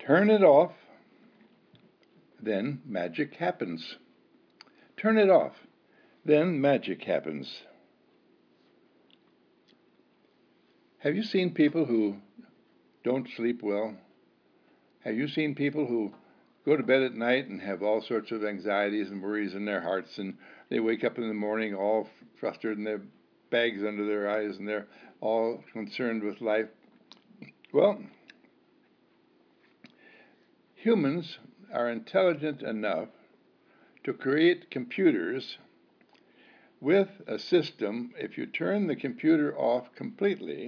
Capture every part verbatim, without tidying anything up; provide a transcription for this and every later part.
Turn it off, then magic happens. Turn it off, then magic happens. Have you seen people who don't sleep well? Have you seen people who go to bed at night and have all sorts of anxieties and worries in their hearts, and they wake up in the morning all frustrated and their bags under their eyes and they're all concerned with life? Well, humans are intelligent enough to create computers with a system. If you turn the computer off completely,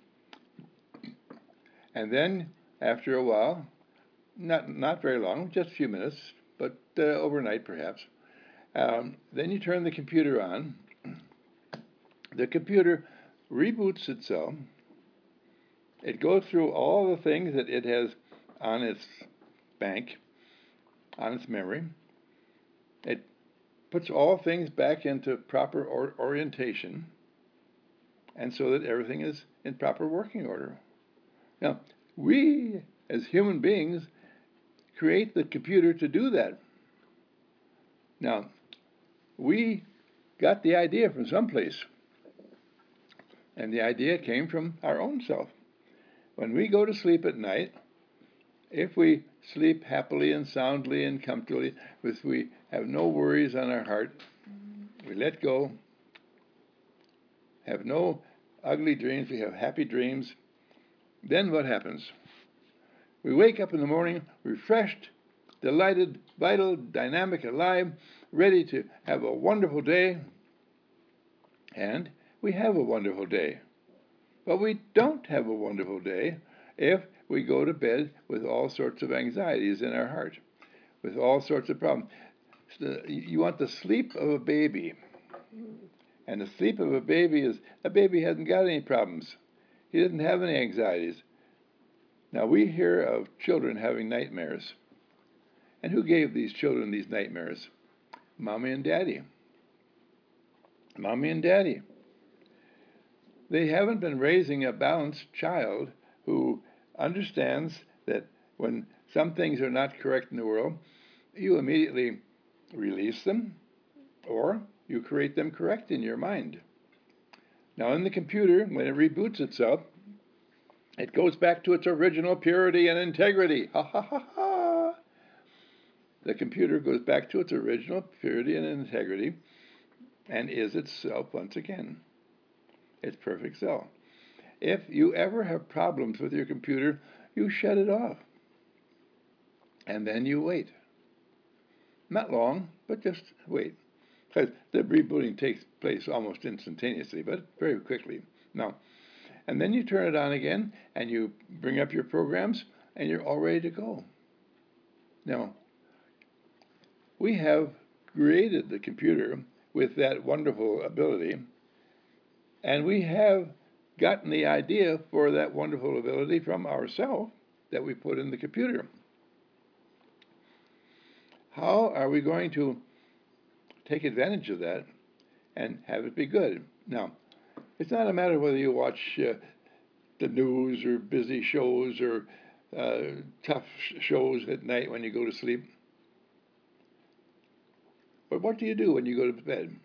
and then after a while, not not very long, just a few minutes, but uh, overnight perhaps, um, then you turn the computer on, the computer reboots itself. It goes through all the things that it has on its bank, on its memory. It puts all things back into proper or- orientation, and so that everything is in proper working order. Now, we, as human beings, create the computer to do that. Now, we got the idea from someplace, and the idea came from our own self. When we go to sleep at night, if we sleep happily and soundly and comfortably, if we have no worries on our heart, we let go, have no ugly dreams, we have happy dreams, then what happens? We wake up in the morning refreshed, delighted, vital, dynamic, alive, ready to have a wonderful day, and we have a wonderful day. But we don't have a wonderful day if we go to bed with all sorts of anxieties in our heart, with all sorts of problems. You want the sleep of a baby, and the sleep of a baby is, a baby hasn't got any problems. He doesn't have any anxieties. Now, we hear of children having nightmares. And who gave these children these nightmares? Mommy and Daddy. Mommy and Daddy. They haven't been raising a balanced child who understands that when some things are not correct in the world, you immediately release them, or you create them correct in your mind. Now, in the computer, when it reboots itself, it goes back to its original purity and integrity. Ha ha ha ha! The computer goes back to its original purity and integrity and is itself once again. Its perfect self. If you ever have problems with your computer, you shut it off. And then you wait. Not long, but just wait. Because the rebooting takes place almost instantaneously, but very quickly. Now, and then you turn it on again, and you bring up your programs, and you're all ready to go. Now, we have created the computer with that wonderful ability, and we have gotten the idea for that wonderful ability from ourselves that we put in the computer. How are we going to take advantage of that and have it be good? Now, it's not a matter of whether you watch uh, the news or busy shows or uh, tough shows at night when you go to sleep. But what do you do when you go to bed?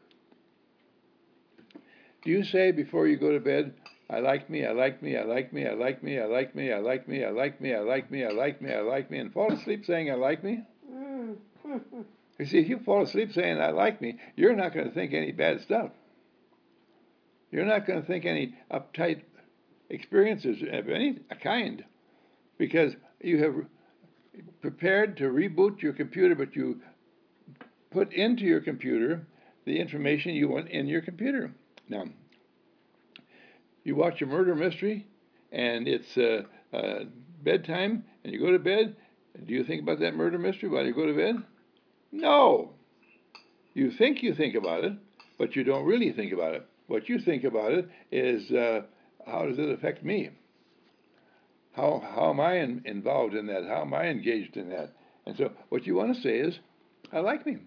Do you say before you go to bed, I like me, I like me, I like me, I like me, I like me, I like me, I like me, I like me, I like me, I like me, and fall asleep saying I like me? You see, if you fall asleep saying I like me, you're not going to think any bad stuff. You're not going to think any uptight experiences of any kind, because you have prepared to reboot your computer, but you put into your computer the information you want in your computer. Now, you watch a murder mystery, and it's uh, uh, bedtime, and you go to bed. Do you think about that murder mystery while you go to bed? No. You think you think about it, but you don't really think about it. What you think about it is, uh, how does it affect me? How, how am I in, involved in that? How am I engaged in that? And so what you want to say is, I like me.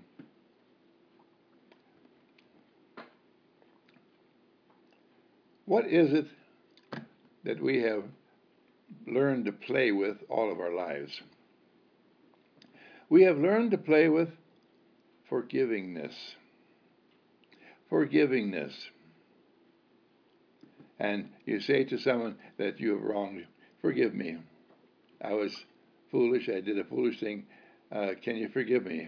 What is it that we have learned to play with all of our lives. We have learned to play with forgivingness. Forgivingness. And you say to someone that you have wronged, forgive me. I was foolish. I did a foolish thing. Uh, can you forgive me?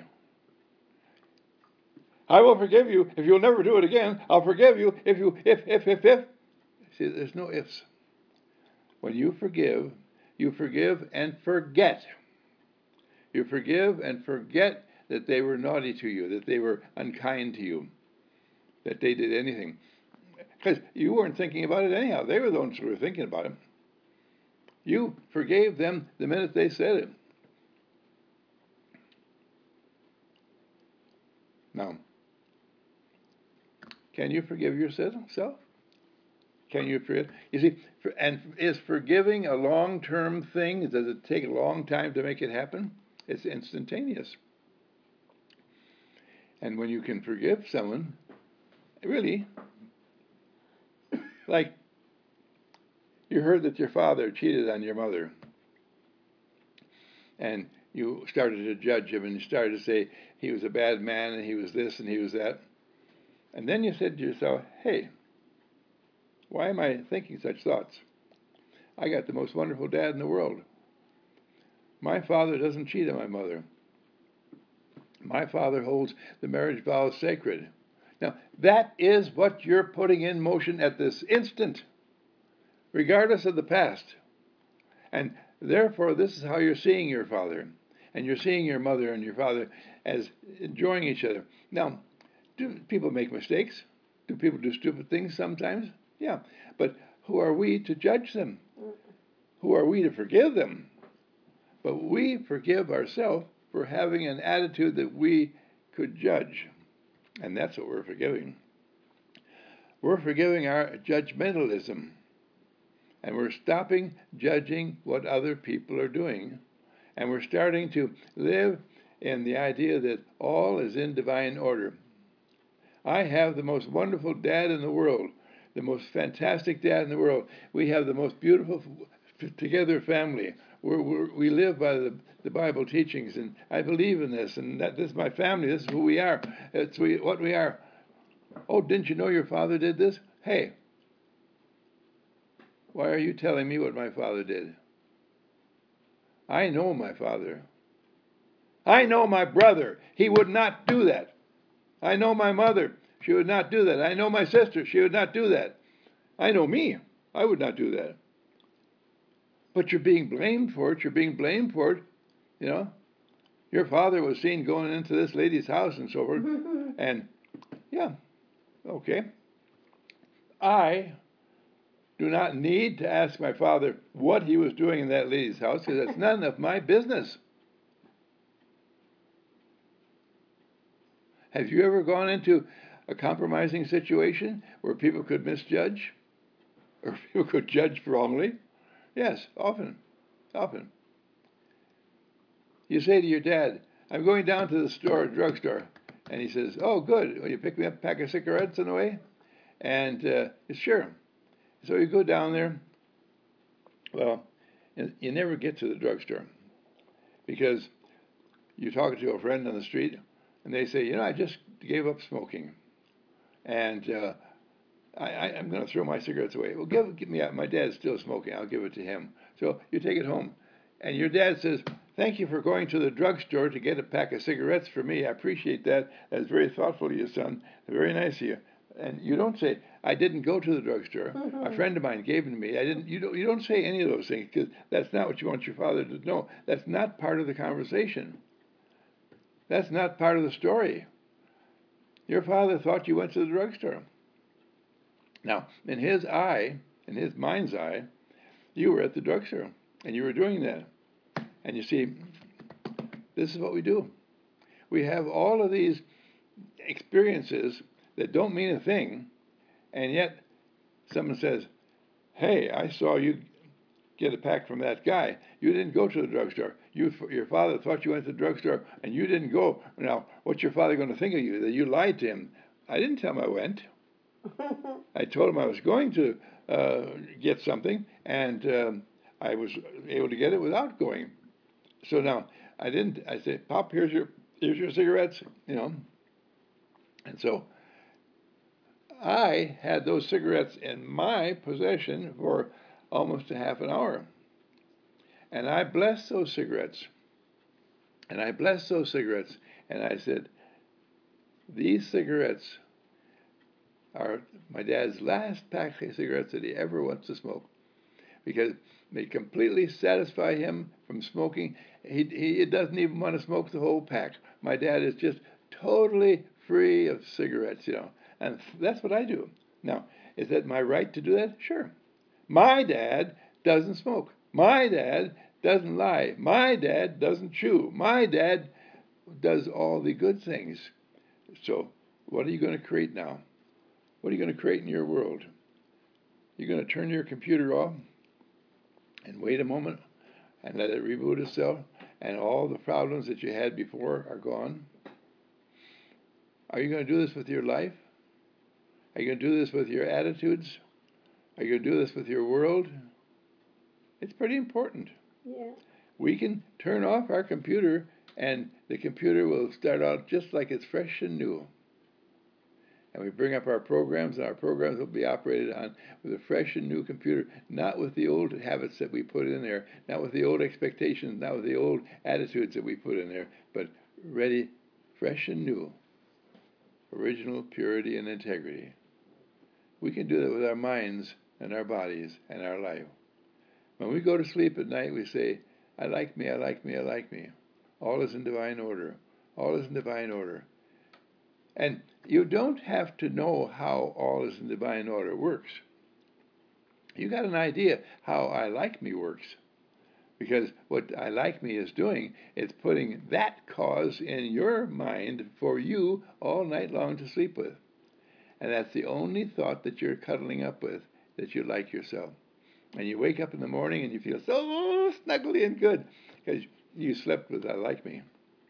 I will forgive you if you'll never do it again. I'll forgive you if you, if, if, if, if. See, there's no ifs. When you forgive, you forgive and forget. You forgive and forget that they were naughty to you, that they were unkind to you, that they did anything. Because you weren't thinking about it anyhow. They were the ones who were thinking about it. You forgave them the minute they said it. Now, can you forgive yourself? Can you forgive? You see, for, and is forgiving a long-term thing? Does it take a long time to make it happen? It's instantaneous. And when you can forgive someone, really, like you heard that your father cheated on your mother, and you started to judge him, and you started to say he was a bad man, and he was this, and he was that. And then you said to yourself, hey, why am I thinking such thoughts? I got the most wonderful dad in the world. My father doesn't cheat on my mother. My father holds the marriage vows sacred. Now, that is what you're putting in motion at this instant, regardless of the past. And therefore, this is how you're seeing your father. And you're seeing your mother and your father as enjoying each other. Now, do people make mistakes? Do people do stupid things sometimes? Yeah. But who are we to judge them? Who are we to forgive them? But we forgive ourselves for having an attitude that we could judge. And that's what we're forgiving. We're forgiving our judgmentalism. And we're stopping judging what other people are doing. And we're starting to live in the idea that all is in divine order. I have the most wonderful dad in the world, the most fantastic dad in the world. We have the most beautiful together family. We're, we're, we live by the, the Bible teachings, and I believe in this, and that this is my family. This is who we are. It's we, what we are. Oh, didn't you know your father did this? Hey, why are you telling me what my father did? I know my father. I know my brother. He would not do that. I know my mother. She would not do that. I know my sister. She would not do that. I know me. I would not do that. But you're being blamed for it. You're being blamed for it. You know, your father was seen going into this lady's house and so forth. And, yeah, okay. I do not need to ask my father what he was doing in that lady's house, because that's none of my business. Have you ever gone into a compromising situation where people could misjudge? Or people could judge wrongly? Yes, often, often. You say to your dad, I'm going down to the store, drugstore. And he says, oh, good. Will you pick me up a pack of cigarettes on the way? And uh, sure. So you go down there. Well, you never get to the drugstore because you're talking to a friend on the street, and they say, you know, I just gave up smoking. And uh, I, I, I'm going to throw my cigarettes away. Well, give, give me out. My dad's still smoking. I'll give it to him. So you take it home. And your dad says, thank you for going to the drugstore to get a pack of cigarettes for me. I appreciate that. That's very thoughtful of you, son. Very nice of you. And you don't say, I didn't go to the drugstore. A friend of mine gave them to me. I didn't. You don't, you don't say any of those things because that's not what you want your father to know. That's not part of the conversation. That's not part of the story. Your father thought you went to the drugstore. Now, in his eye, in his mind's eye, you were at the drugstore, and you were doing that. And you see, this is what we do. We have all of these experiences that don't mean a thing, and yet someone says, hey, I saw you get a pack from that guy. You didn't go to the drugstore. You, your father thought you went to the drugstore, and you didn't go. Now, what's your father going to think of you? That you lied to him. I didn't tell him I went. I told him I was going to uh, get something, and um, I was able to get it without going. So now I didn't. I said, "Pop, here's your here's your cigarettes," you know. And so I had those cigarettes in my possession for almost a half an hour, and I blessed those cigarettes, and I blessed those cigarettes, and I said, "These cigarettes are my dad's last pack of cigarettes that he ever wants to smoke, because they completely satisfy him from smoking. He, he doesn't even want to smoke the whole pack. My dad is just totally free of cigarettes, you know, and that's what I do. Now, is that my right to do that? Sure. My dad doesn't smoke. My dad doesn't lie. My dad doesn't chew. My dad does all the good things. So what are you going to create now? What are you going to create in your world? You're going to turn your computer off and wait a moment and let it reboot itself, and all the problems that you had before are gone? Are you going to do this with your life? Are you going to do this with your attitudes? Are you going to do this with your world? It's pretty important. Yeah. We can turn off our computer, and the computer will start out just like it's fresh and new. And we bring up our programs, and our programs will be operated on with a fresh and new computer, not with the old habits that we put in there, not with the old expectations, not with the old attitudes that we put in there, but ready, fresh and new. Original purity and integrity. We can do that with our minds and our bodies and our life. When we go to sleep at night, we say, "I like me, I like me, I like me. All is in divine order. All is in divine order." And you don't have to know how all is in divine order works. You got an idea how I like me works. Because what I like me is doing is putting that cause in your mind for you all night long to sleep with. And that's the only thought that you're cuddling up with, that you like yourself. And you wake up in the morning and you feel so snuggly and good because you slept with "I like me."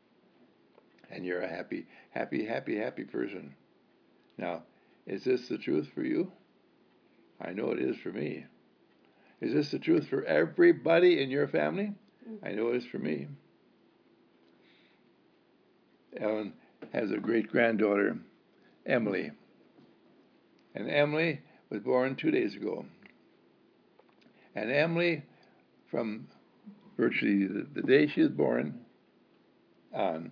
And you're a happy, happy, happy, happy person. Now, is this the truth for you? I know it is for me. Is this the truth for everybody in your family? I know it is for me. Ellen has a great-granddaughter, Emily. And Emily was born two days ago. And Emily, from virtually the, the day she was born on,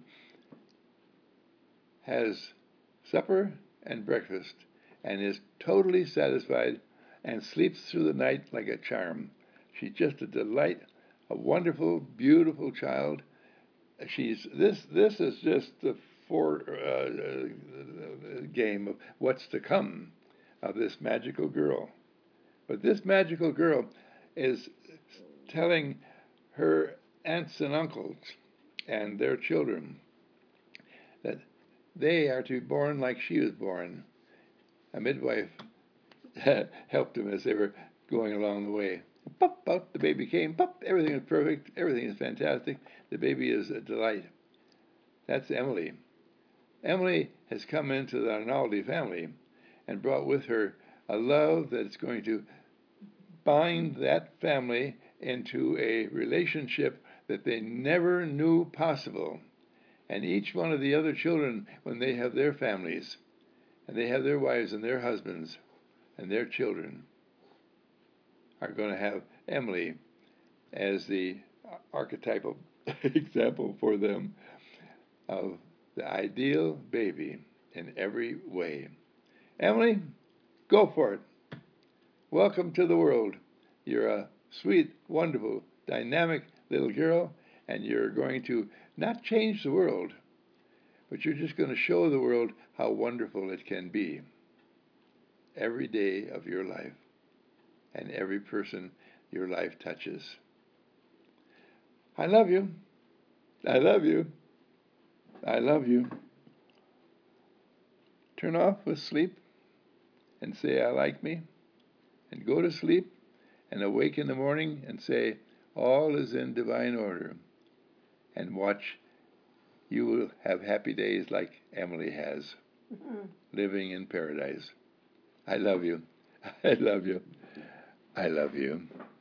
has supper and breakfast and is totally satisfied and sleeps through the night like a charm. She's just a delight, a wonderful, beautiful child. She's this. This is just the fore uh, game of what's to come of this magical girl. But this magical girl is telling her aunts and uncles and their children that they are to be born like she was born. A midwife helped them as they were going along the way. Pop, out the baby came. Pop, everything is perfect. Everything is fantastic. The baby is a delight. That's Emily. Emily has come into the Arnaldi family and brought with her a love that's going to bind that family into a relationship that they never knew possible. And each one of the other children, when they have their families, and they have their wives and their husbands and their children, are going to have Emily as the archetypal example for them of the ideal baby in every way. Emily, go for it. Welcome to the world. You're a sweet, wonderful, dynamic little girl, and you're going to not change the world, but you're just going to show the world how wonderful it can be every day of your life and every person your life touches. I love you. I love you. I love you. Turn off with sleep and say, "I like me," and go to sleep and awake in the morning and say, "All is in divine order," and watch. You will have happy days like Emily has, mm-hmm. living in paradise. I love you. I love you. I love you.